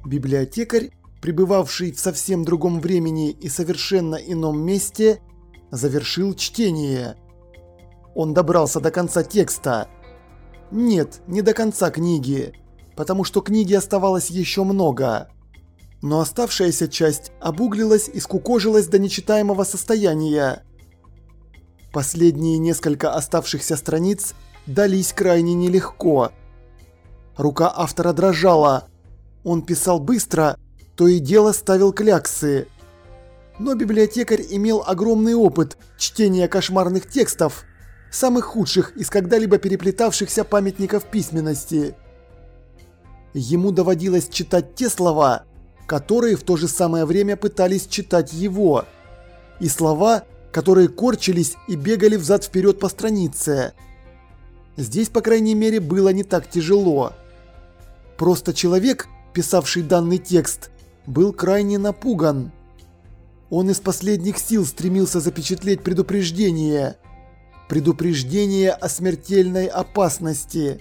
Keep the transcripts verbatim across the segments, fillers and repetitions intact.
Библиотекарь, пребывавший в совсем другом времени и совершенно ином месте, завершил чтение. Он добрался до конца текста. Нет, не до конца книги, потому что книги оставалось еще много. Но оставшаяся часть обуглилась и скукожилась до нечитаемого состояния. Последние несколько оставшихся страниц дались крайне нелегко. Рука автора дрожала. Он писал быстро, то и дело ставил кляксы. Но библиотекарь имел огромный опыт чтения кошмарных текстов, самых худших из когда-либо переплетавшихся памятников письменности. Ему доводилось читать те слова, которые в то же самое время пытались читать его, и слова, которые корчились и бегали взад-вперед по странице. Здесь, по крайней мере, было не так тяжело. Просто человек, писавший данный текст, был крайне напуган. Он из последних сил стремился запечатлеть предупреждение. Предупреждение о смертельной опасности.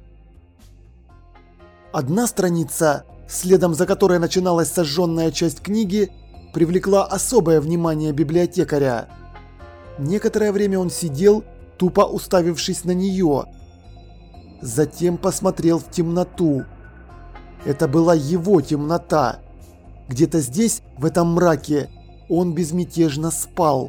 Одна страница, следом за которой начиналась сожженная часть книги, привлекла особое внимание библиотекаря. Некоторое время он сидел, тупо уставившись на нее. Затем посмотрел в темноту. Это была его темнота. Где-то здесь, в этом мраке, он безмятежно спал.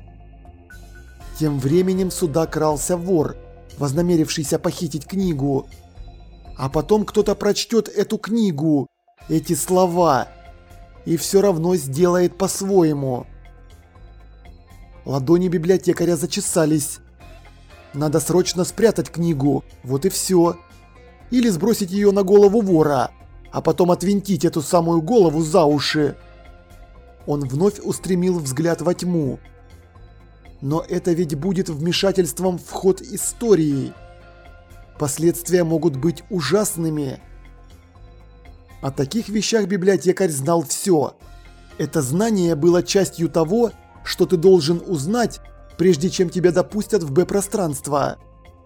Тем временем сюда крался вор, вознамерившийся похитить книгу. А потом кто-то прочтет эту книгу, эти слова, и все равно сделает по-своему. Ладони библиотекаря зачесались. Надо срочно спрятать книгу, вот и все. Или сбросить ее на голову вора, а потом отвинтить эту самую голову за уши. Он вновь устремил взгляд во тьму. Но это ведь будет вмешательством в ход истории. Последствия могут быть ужасными. О таких вещах библиотекарь знал все. Это знание было частью того, что ты должен узнать, прежде чем тебя допустят в Б-пространство.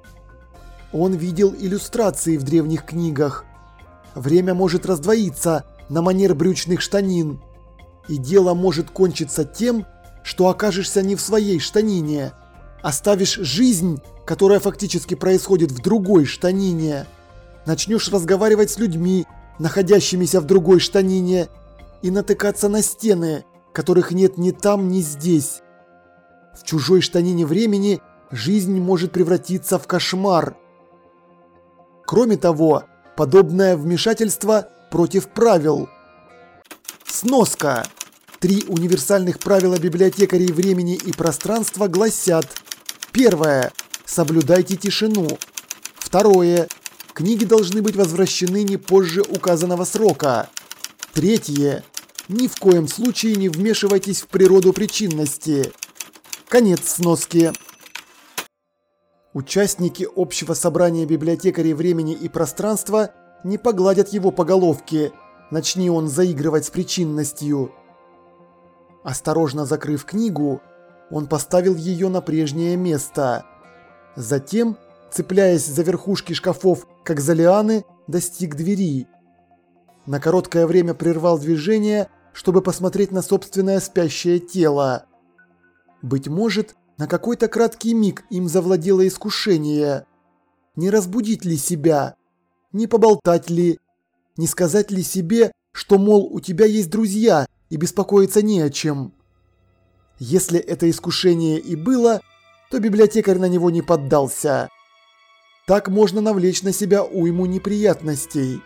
Он видел иллюстрации в древних книгах. Время может раздвоиться на манер брючных штанин. И дело может кончиться тем, что окажешься не в своей штанине, оставишь жизнь, которая фактически происходит в другой штанине, начнешь разговаривать с людьми, находящимися в другой штанине, и натыкаться на стены, которых нет ни там, ни здесь. В чужой штанине времени жизнь может превратиться в кошмар. Кроме того, подобное вмешательство против правил. Сноска. Три универсальных правила библиотекарей времени и пространства гласят: первое. Соблюдайте тишину. Второе. Книги должны быть возвращены не позже указанного срока. Третье. Ни в коем случае не вмешивайтесь в природу причинности. Конец сноски. Участники общего собрания библиотекарей времени и пространства не погладят его по головке, начни он заигрывать с причинностью. Осторожно закрыв книгу, он поставил ее на прежнее место. Затем, цепляясь за верхушки шкафов, как за лианы, достиг двери. На короткое время прервал движение, чтобы посмотреть на собственное спящее тело. Быть может, на какой-то краткий миг им завладело искушение. Не разбудить ли себя? Не поболтать ли? Не сказать ли себе, что, мол, у тебя есть друзья и беспокоиться не о чем? Если это искушение и было, то библиотекарь на него не поддался. Так можно навлечь на себя уйму неприятностей.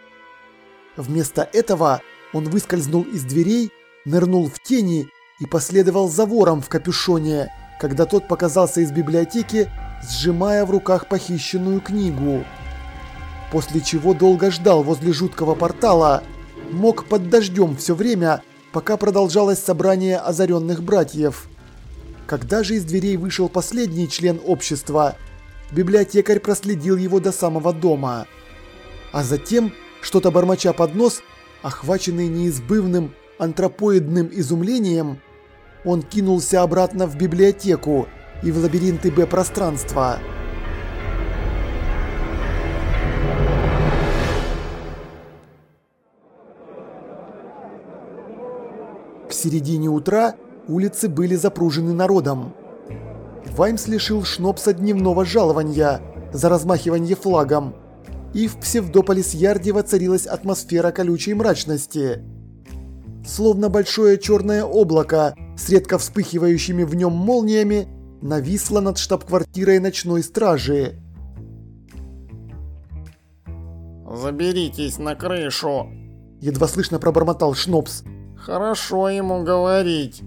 Вместо этого он выскользнул из дверей, нырнул в тени и последовал за вором в капюшоне, когда тот показался из библиотеки, сжимая в руках похищенную книгу. После чего долго ждал возле жуткого портала, мог под дождем все время, пока продолжалось собрание озаренных братьев. Когда же из дверей вышел последний член общества, библиотекарь проследил его до самого дома. А затем, что-то бормоча под нос, охваченный неизбывным антропоидным изумлением, он кинулся обратно в библиотеку и в лабиринты Б-пространства. середине утра улицы были запружены народом. Ваймс лишил Шнопса дневного жалования за размахивание флагом, и в Псевдополис-Ярде воцарилась атмосфера колючей мрачности. Словно большое черное облако с редко вспыхивающими в нем молниями нависло над штаб-квартирой ночной стражи. «Заберитесь на крышу», — едва слышно пробормотал Шнопс. «Хорошо ему говорить».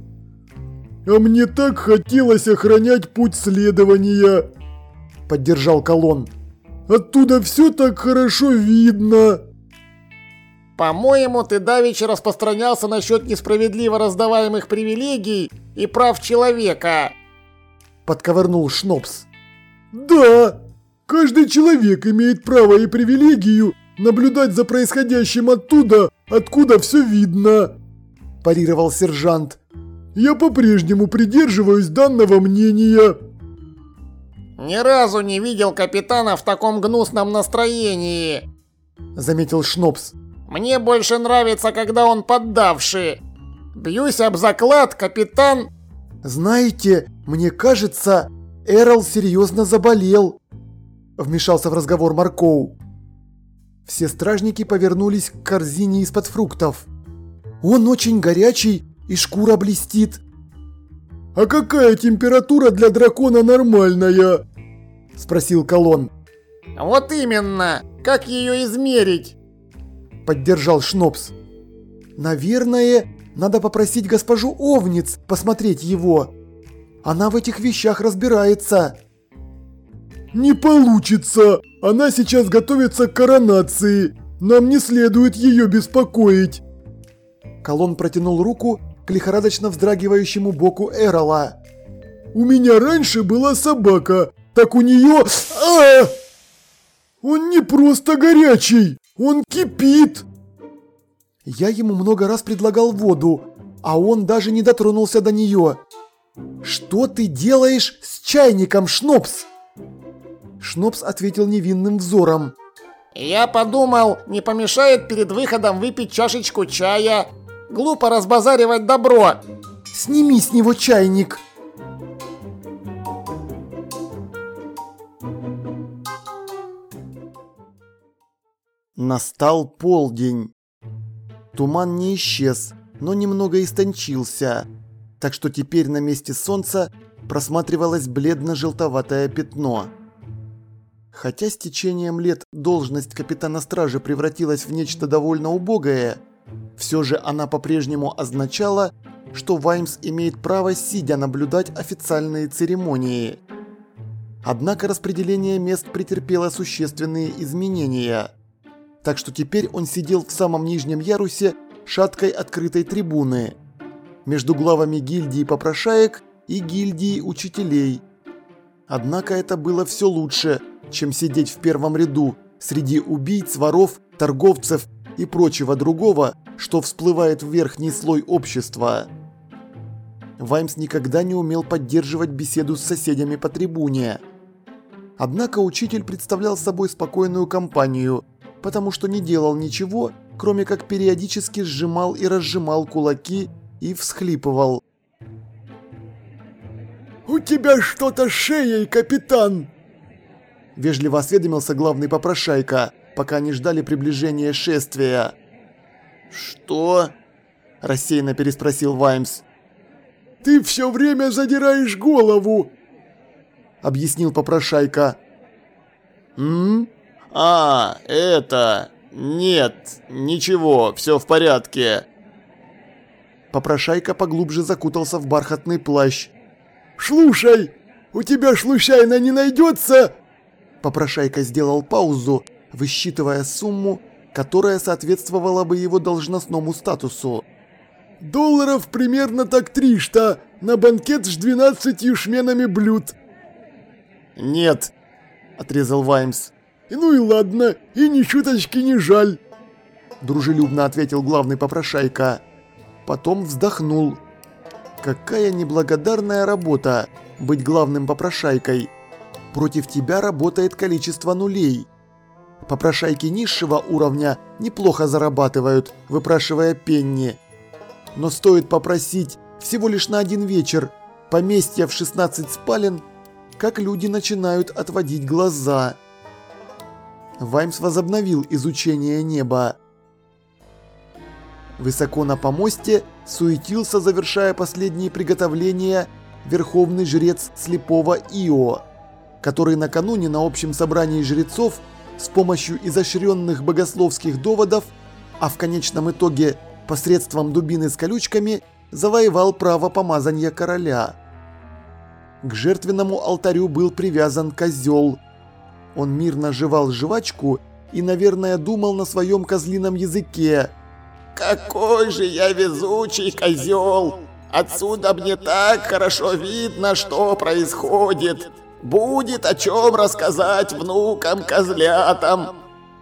«А мне так хотелось охранять путь следования», — поддержал Колон. «Оттуда все так хорошо видно». «По-моему, ты давеча распространялся насчет несправедливо раздаваемых привилегий и прав человека», — подковырнул Шнопс. «Да, каждый человек имеет право и привилегию наблюдать за происходящим оттуда, откуда все видно», – парировал сержант. «Я по-прежнему придерживаюсь данного мнения». «Ни разу не видел капитана в таком гнусном настроении», – заметил Шнопс. «Мне больше нравится, когда он поддавший. Бьюсь об заклад, капитан...» «Знаете, мне кажется, Эрл серьезно заболел», – вмешался в разговор Маркоу. Все стражники повернулись к корзине из-под фруктов. «Он очень горячий и шкура блестит». «А какая температура для дракона нормальная?» – спросил Колон. «Вот именно! Как ее измерить?» – поддержал Шнопс. «Наверное, надо попросить госпожу Овниц посмотреть его. Она в этих вещах разбирается». «Не получится! Она сейчас готовится к коронации. Нам не следует ее беспокоить». Колон протянул руку к лихорадочно вздрагивающему боку Эрла. «У меня раньше была собака, так у нее... А! Он не просто горячий, он кипит!» Я ему много раз предлагал воду, а он даже не дотронулся до нее. «Что ты делаешь с чайником, Шнопс?» Шнопс ответил невинным взором. «Я подумал, не помешает перед выходом выпить чашечку чая. Глупо разбазаривать добро». «Сними с него чайник!» Настал полдень. Туман не исчез, но немного истончился, так что теперь на месте солнца просматривалось бледно-желтоватое пятно. Хотя с течением лет должность капитана стражи превратилась в нечто довольно убогое, все же она по-прежнему означала, что Ваймс имеет право сидя наблюдать официальные церемонии. Однако распределение мест претерпело существенные изменения, так что теперь он сидел в самом нижнем ярусе шаткой открытой трибуны, между главами гильдии попрошаек и гильдии учителей. Однако это было все лучше, чем сидеть в первом ряду среди убийц, воров, торговцев и прочего другого, что всплывает в верхний слой общества. Ваймс никогда не умел поддерживать беседу с соседями по трибуне. Однако учитель представлял собой спокойную компанию, потому что не делал ничего, кроме как периодически сжимал и разжимал кулаки и всхлипывал. «У тебя что-то с шеей, капитан!» Вежливо осведомился главный попрошайка, пока они ждали приближения шествия. «Что?» – рассеянно переспросил Ваймс. «Ты все время задираешь голову!» – объяснил попрошайка. «М? А, это... Нет, ничего, все в порядке». Попрошайка поглубже закутался в бархатный плащ. «Слушай, у тебя случайно не найдется...» Попрошайка сделал паузу, высчитывая сумму, которая соответствовала бы его должностному статусу. «Долларов примерно так триста на банкет с двенадцатью шменами блюд». «Нет», – отрезал Ваймс. «Ну и ладно, и ни чуточки не жаль», – дружелюбно ответил главный попрошайка. Потом вздохнул. «Какая неблагодарная работа быть главным попрошайкой. Против тебя работает количество нулей. Попрошайки низшего уровня неплохо зарабатывают, выпрашивая пенни. но стоит попросить всего лишь на один вечер поместья в шестнадцать спален, как люди начинают отводить глаза. Ваймс возобновил изучение неба. Высоко на помосте суетился, завершая последние приготовления, верховный жрец слепого Ио, который накануне на общем собрании жрецов с помощью изощренных богословских доводов, а в конечном итоге посредством дубины с колючками, завоевал право помазания короля. К жертвенному алтарю был привязан козел. Он мирно жевал жвачку и, наверное, думал на своем козлином языке. «Какой же я везучий козел! Отсюда мне так хорошо видно, что происходит! Будет о чем рассказать внукам-козлятам!»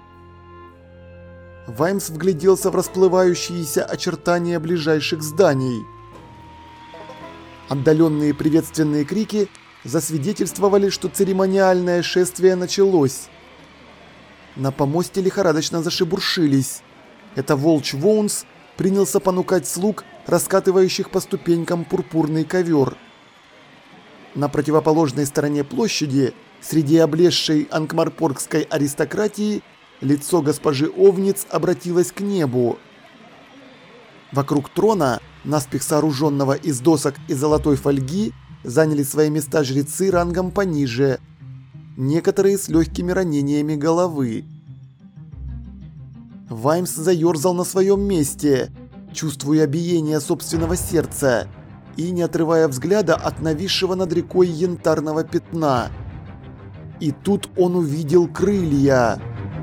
Ваймс вгляделся в расплывающиеся очертания ближайших зданий. Отдаленные приветственные крики засвидетельствовали, что церемониальное шествие началось. На помосте лихорадочно зашебуршились. Это волчь Воунс принялся понукать слуг, раскатывающих по ступенькам пурпурный ковер. На противоположной стороне площади, среди облезшей анкмарпоргской аристократии, лицо госпожи Овниц обратилось к небу. Вокруг трона, наспех сооруженного из досок и золотой фольги, заняли свои места жрецы рангом пониже, некоторые с легкими ранениями головы. Ваймс заерзал на своем месте, чувствуя биение собственного сердца и не отрывая взгляда от нависшего над рекой янтарного пятна. И тут он увидел крылья.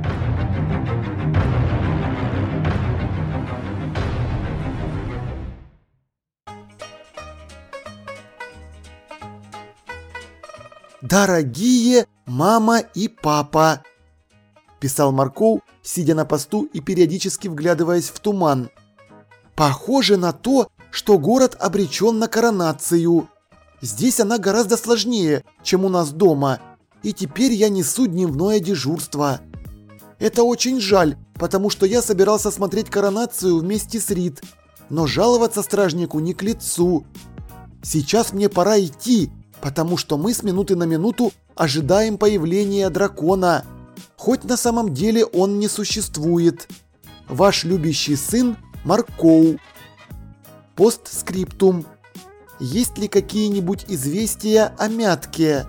«Дорогие мама и папа», – писал Маркоу, сидя на посту и периодически вглядываясь в туман. «Похоже на то, что город обречен на коронацию. Здесь она гораздо сложнее, чем у нас дома, и теперь я несу дневное дежурство. Это очень жаль, потому что я собирался смотреть коронацию вместе с Рид, но жаловаться стражнику не к лицу. Сейчас мне пора идти, потому что мы с минуты на минуту ожидаем появления дракона, хоть на самом деле он не существует. Ваш любящий сын Маркоу. Постскриптум. Есть ли какие-нибудь известия о Мятке?»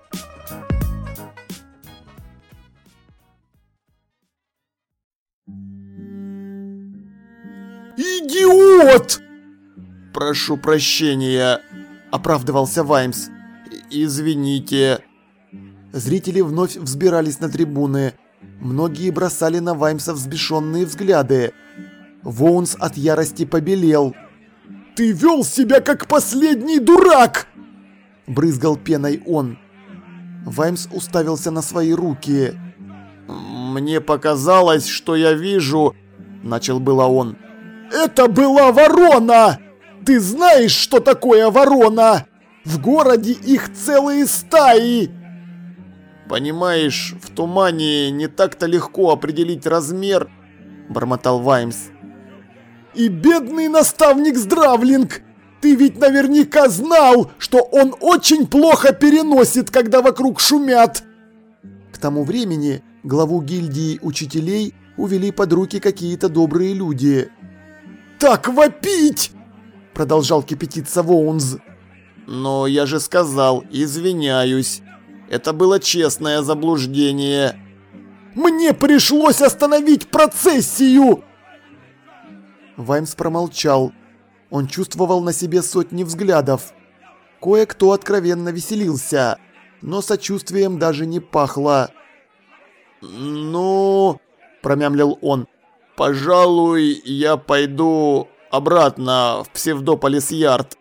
«Идиот!» «Прошу прощения», – оправдывался Ваймс. «Извините». Зрители вновь взбирались на трибуны. Многие бросали на Ваймса взбешенные взгляды. Воунс от ярости побелел. «Ты вел себя как последний дурак!» – брызгал пеной он. Ваймс уставился на свои руки. «Мне показалось, что я вижу...» – начал было он. «Это была ворона! Ты знаешь, что такое ворона? В городе их целые стаи!» «Понимаешь, в тумане не так-то легко определить размер», – бормотал Ваймс. «И бедный наставник Здравлинг! Ты ведь наверняка знал, что он очень плохо переносит, когда вокруг шумят!» К тому времени главу гильдии учителей увели под руки какие-то добрые люди. «Так вопить!» – продолжал кипятиться Воунс. «Но я же сказал, извиняюсь. Это было честное заблуждение». «Мне пришлось остановить процессию!» Ваймс промолчал. Он чувствовал на себе сотни взглядов. Кое-кто откровенно веселился, но сочувствием даже не пахло. «Ну...» – промямлил он. «Пожалуй, я пойду обратно в Псевдополис-Ярд».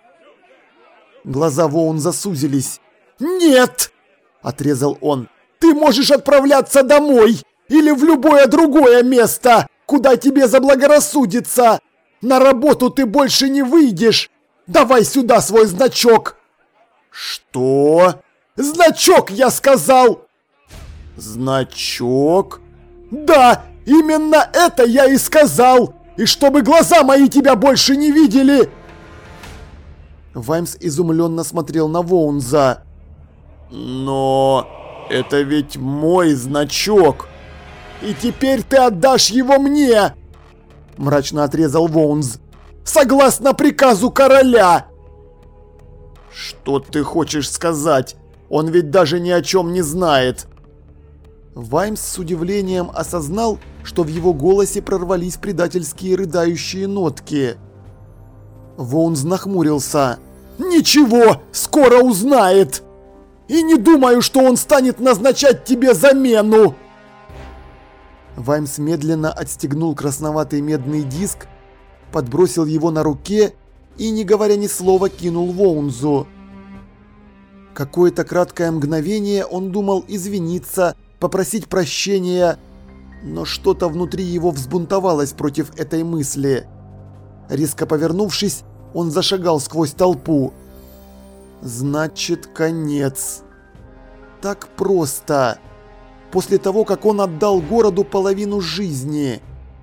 Глаза Воунза сузились. «Нет!» – отрезал он. «Ты можешь отправляться домой или в любое другое место, куда тебе заблагорассудится. На работу ты больше не выйдешь. Давай сюда свой значок». «Что?» «Значок, я сказал!» «Значок?» «Да, именно это я и сказал! И чтобы глаза мои тебя больше не видели!» Ваймс изумленно смотрел на Воунза. «Но это ведь мой значок! И теперь ты отдашь его мне!» Мрачно отрезал Воунз. «Согласно приказу короля!» «Что ты хочешь сказать? Он ведь даже ни о чем не знает!» Ваймс с удивлением осознал, что в его голосе прорвались предательские рыдающие нотки. Воунз нахмурился. «Ничего, скоро узнает! И не думаю, что он станет назначать тебе замену!» Ваймс медленно отстегнул красноватый медный диск, подбросил его на руке и, не говоря ни слова, кинул Воунзу. Какое-то краткое мгновение он думал извиниться, попросить прощения, но что-то внутри его взбунтовалось против этой мысли. Резко повернувшись, он зашагал сквозь толпу. Значит, конец. Так просто. После того, как он отдал городу половину жизни.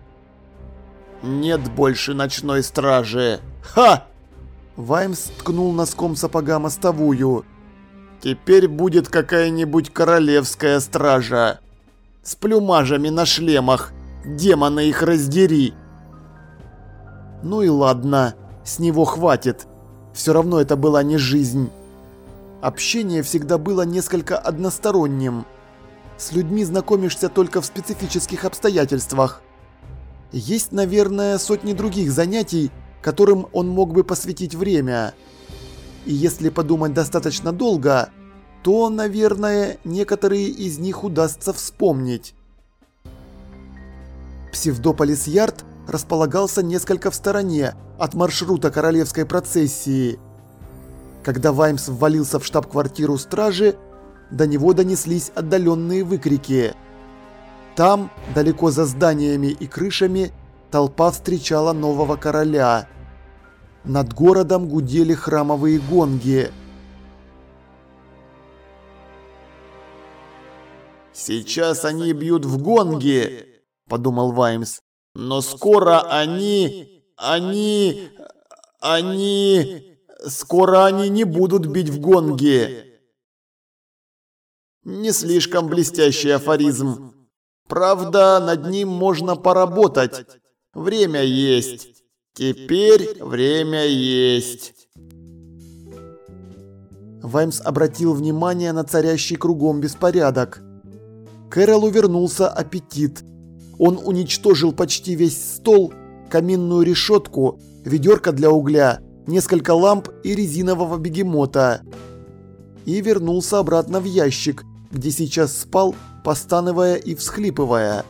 «Нет больше ночной стражи! Ха!» Ваймс ткнул носком сапога мостовую. «Теперь будет какая-нибудь королевская стража. С плюмажами на шлемах. Демоны их раздери!» Ну и ладно, с него хватит. Все равно это была не жизнь. Общение всегда было несколько односторонним. С людьми знакомишься только в специфических обстоятельствах. Есть, наверное, сотни других занятий, которым он мог бы посвятить время. И если подумать достаточно долго, то, наверное, некоторые из них удастся вспомнить. Псевдополис-Ярд располагался несколько в стороне от маршрута королевской процессии. Когда Ваймс ввалился в штаб-квартиру стражи, до него донеслись отдаленные выкрики. Там, далеко за зданиями и крышами, толпа встречала нового короля. Над городом гудели храмовые гонги. «Сейчас они бьют в гонги», — подумал Ваймс. «Но скоро они... они... они... скоро они не будут бить в гонги». Не слишком блестящий афоризм. Правда, над ним можно поработать. Время есть. Теперь время есть. Ваймс обратил внимание на царящий кругом беспорядок. Кэролу вернулся аппетит. Он уничтожил почти весь стол, каминную решетку, ведерко для угля, несколько ламп и резинового бегемота. И вернулся обратно в ящик, где сейчас спал, постановая и всхлипывая.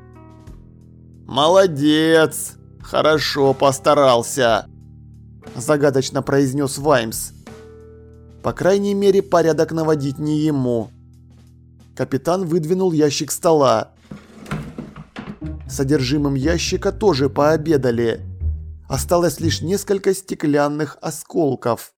«Молодец! Хорошо постарался!» – загадочно произнес Ваймс. По крайней мере, порядок наводить не ему. Капитан выдвинул ящик стола. Содержимым ящика тоже пообедали. Осталось лишь несколько стеклянных осколков.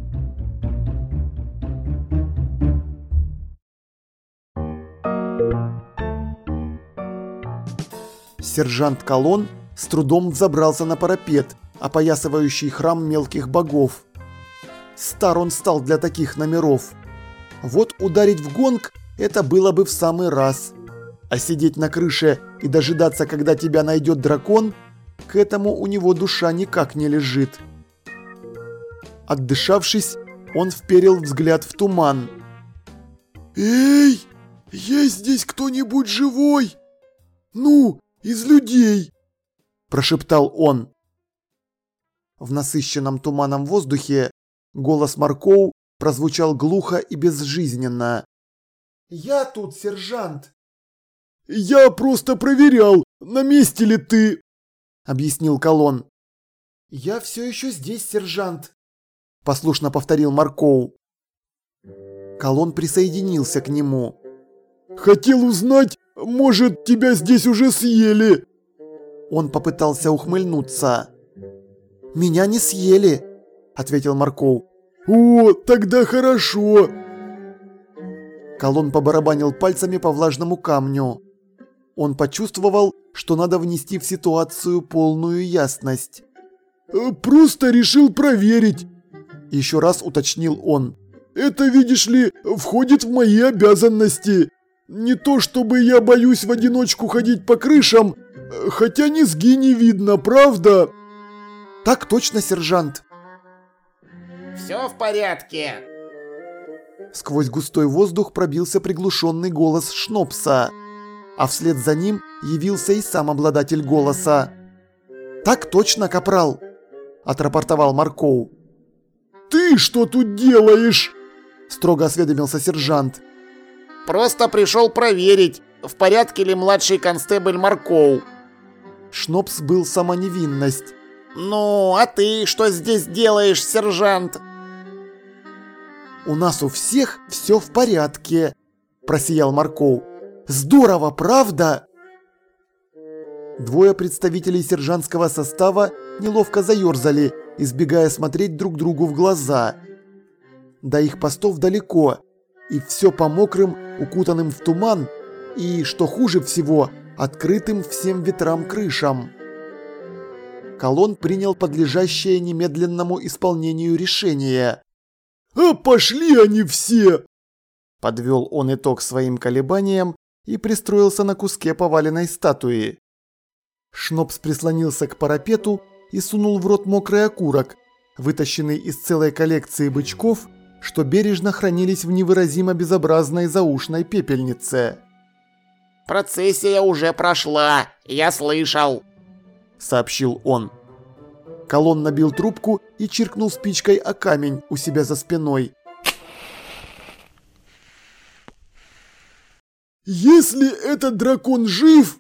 Сержант Колон с трудом взобрался на парапет, опоясывающий храм мелких богов. Стар он стал для таких номеров. Вот ударить в гонг – это было бы в самый раз. А сидеть на крыше и дожидаться, когда тебя найдет дракон, к этому у него душа никак не лежит. Отдышавшись, он вперил взгляд в туман. «Эй, есть здесь кто-нибудь живой? Ну, из людей!» – прошептал он. В насыщенном туманом воздухе голос Маркоу прозвучал глухо и безжизненно. «Я тут, сержант!» «Я просто проверял, на месте ли ты!» – объяснил Колон. «Я все еще здесь, сержант!» – послушно повторил Маркоу. Колон присоединился к нему. «Хотел узнать, может, тебя здесь уже съели?» Он попытался ухмыльнуться. «Меня не съели», – ответил Маркоу. «О, тогда хорошо!» Колон побарабанил пальцами по влажному камню. Он почувствовал, что надо внести в ситуацию полную ясность. «Просто решил проверить», – еще раз уточнил он. «Это, видишь ли, входит в мои обязанности. Не то чтобы я боюсь в одиночку ходить по крышам, хотя низги не видно, правда?» «Так точно, сержант». «Все в порядке». Сквозь густой воздух пробился приглушенный голос Шнопса, а вслед за ним явился и сам обладатель голоса. «Так точно, капрал», – отрапортовал Маркоу. «Ты что тут делаешь?» – строго осведомился сержант. «Просто пришел проверить, в порядке ли младший констебль Маркоу». Шнопс был сама невинность. «Ну, а ты что здесь делаешь, сержант?» «У нас у всех все в порядке», – просиял Маркоу. «Здорово, правда?» Двое представителей сержантского состава неловко заерзали, избегая смотреть друг другу в глаза. До их постов далеко, и все по мокрым, укутанным в туман, и, что хуже всего, открытым всем ветрам крышам. Колон принял подлежащее немедленному исполнению решение. «А пошли они все!» Подвел он итог своим колебаниям и пристроился на куске поваленной статуи. Шнопс прислонился к парапету и сунул в рот мокрый окурок, вытащенный из целой коллекции бычков, что бережно хранились в невыразимо безобразной заушной пепельнице. «Процессия уже прошла, я слышал», – сообщил он. Колон набил трубку и чиркнул спичкой о камень у себя за спиной. «Если этот дракон жив...»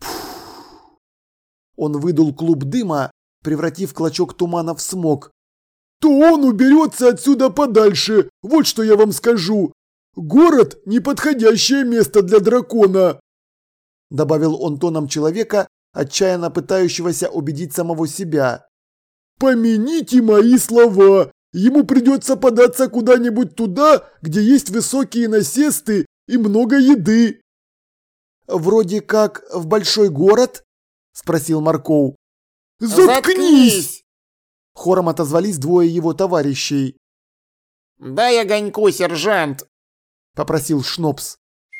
Он выдул клуб дыма, превратив клочок тумана в смог. «То он уберется отсюда подальше, вот что я вам скажу. Город – неподходящее место для дракона», – добавил он тоном человека, отчаянно пытающегося убедить самого себя. «Помяните мои слова, ему придется податься куда-нибудь туда, где есть высокие насесты и много еды». «Вроде как в большой город?» – спросил Маркоу. «Заткнись!» – хором отозвались двое его товарищей. «Дай огоньку, сержант!» – попросил Шнопс.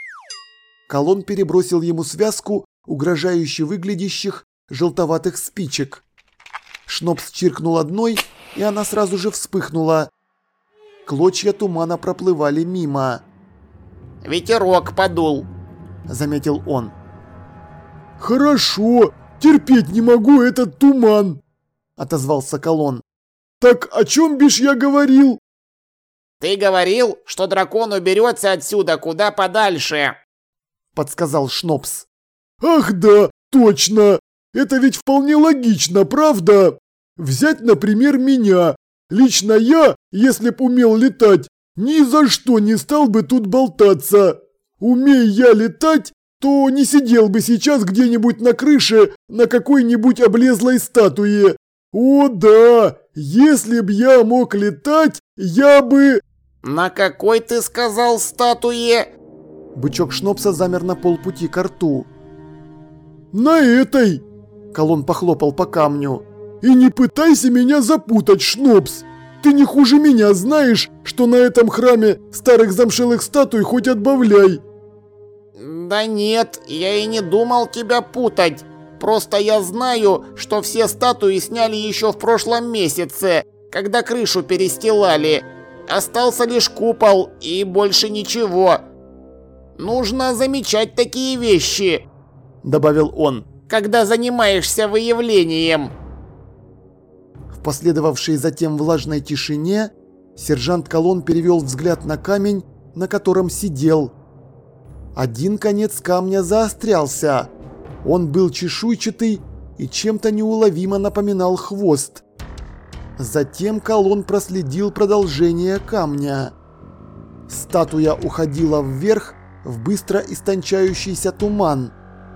Колон перебросил ему связку угрожающе выглядящих желтоватых спичек. Шнопс чиркнул одной, и она сразу же вспыхнула. Клочья тумана проплывали мимо. «Ветерок подул», – заметил он. «Хорошо, терпеть не могу этот туман», – отозвался Колон. «Так о чем бишь я говорил?» «Ты говорил, что дракон уберется отсюда куда подальше», – подсказал Шнопс. «Ах да, точно! Это ведь вполне логично, правда? Взять, например, меня. Лично я, если б умел летать, ни за что не стал бы тут болтаться. Умей я летать, то не сидел бы сейчас где-нибудь на крыше на какой-нибудь облезлой статуе. О да, если б я мог летать, я бы...» «На какой, ты сказал, статуе?» Бычок Шнопса замер на полпути к рту. «На этой!» Колон похлопал по камню. «И не пытайся меня запутать, Шнопс! Ты не хуже меня знаешь, что на этом храме старых замшелых статуй хоть отбавляй!» «Да нет, я и не думал тебя путать. Просто я знаю, что все статуи сняли еще в прошлом месяце, когда крышу перестилали. Остался лишь купол и больше ничего. Нужно замечать такие вещи», – добавил он, – «когда занимаешься выявлением». В последовавшей затем влажной тишине сержант Колон перевел взгляд на камень, на котором сидел. Один конец камня заострялся. Он был чешуйчатый и чем-то неуловимо напоминал хвост. Затем Колон проследил продолжение камня. Статуя уходила вверх в быстро истончающийся туман.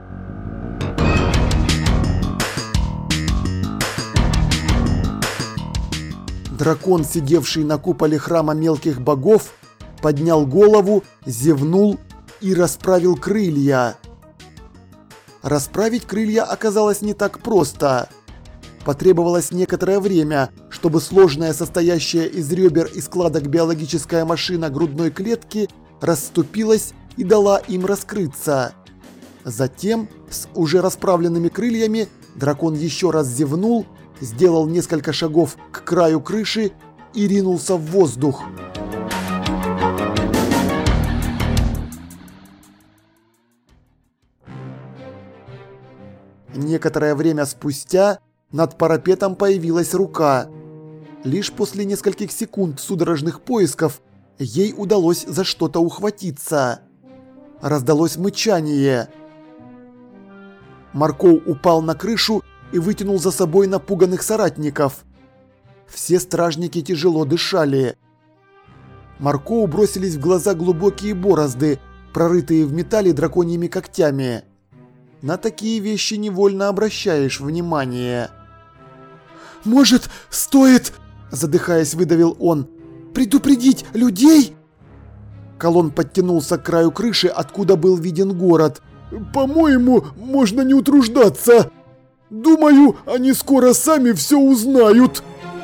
Дракон, сидевший на куполе храма мелких богов, поднял голову, зевнул и расправил крылья. Расправить крылья оказалось не так просто. Потребовалось некоторое время, чтобы сложная, состоящая из ребер и складок биологическая машина грудной клетки расступилась и дала им раскрыться. Затем, с уже расправленными крыльями, дракон еще раз зевнул, сделал несколько шагов к краю крыши и ринулся в воздух. Некоторое время спустя над парапетом появилась рука. Лишь после нескольких секунд судорожных поисков ей удалось за что-то ухватиться. Раздалось мычание. Маркоу упал на крышу и вытянул за собой напуганных соратников. Все стражники тяжело дышали. Маркоу бросились в глаза глубокие борозды, прорытые в металле драконьими когтями. На такие вещи невольно обращаешь внимание. «Может, стоит, — задыхаясь, выдавил он, — предупредить людей?» Колон подтянулся к краю крыши, откуда был виден город. «По-моему, можно не утруждаться. Думаю, они скоро сами все узнают».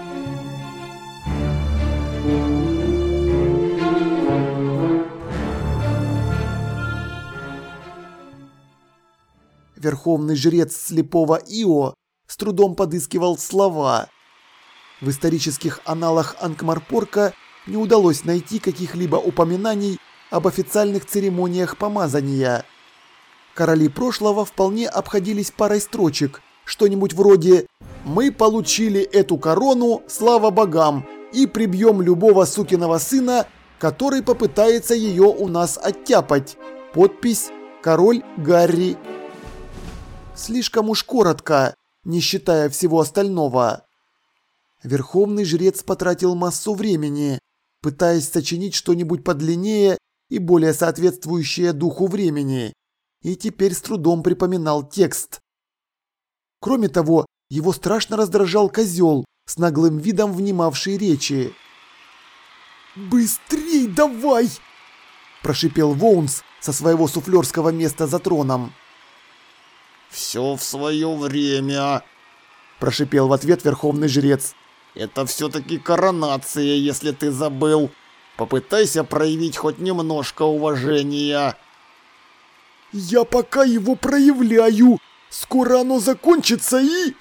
Верховный жрец слепого Ио с трудом подыскивал слова. В исторических аналах Анкмарпорка не удалось найти каких-либо упоминаний об официальных церемониях помазания. Короли прошлого вполне обходились парой строчек, что-нибудь вроде «Мы получили эту корону, слава богам, и прибьем любого сукиного сына, который попытается ее у нас оттяпать. Подпись «Король Гарри». Слишком уж коротко, не считая всего остального. Верховный жрец потратил массу времени, пытаясь сочинить что-нибудь подлиннее и более соответствующее духу времени, и теперь с трудом припоминал текст. Кроме того, его страшно раздражал козел, с наглым видом внимавший речи. «Быстрей давай!» – прошипел Воунс со своего суфлерского места за троном. «Все в свое время», – прошипел в ответ верховный жрец. «Это все-таки коронация, если ты забыл. Попытайся проявить хоть немножко уважения». «Я пока его проявляю. Скоро оно закончится и...»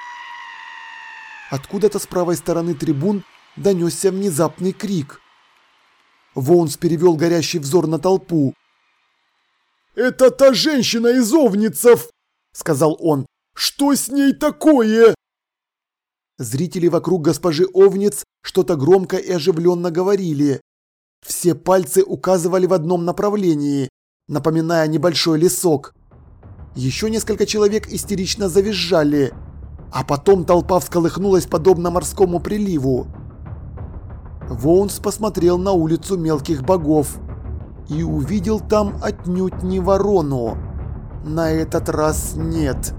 Откуда-то с правой стороны трибун донесся внезапный крик. Воунс перевел горящий взор на толпу. «Это та женщина из Овницев!» — сказал он. «Что с ней такое?» Зрители вокруг госпожи Овниц что-то громко и оживленно говорили. Все пальцы указывали в одном направлении, напоминая небольшой лесок. Еще несколько человек истерично завизжали, а потом толпа всколыхнулась подобно морскому приливу. Воунс посмотрел на улицу мелких богов и увидел там отнюдь не ворону. На этот раз нет.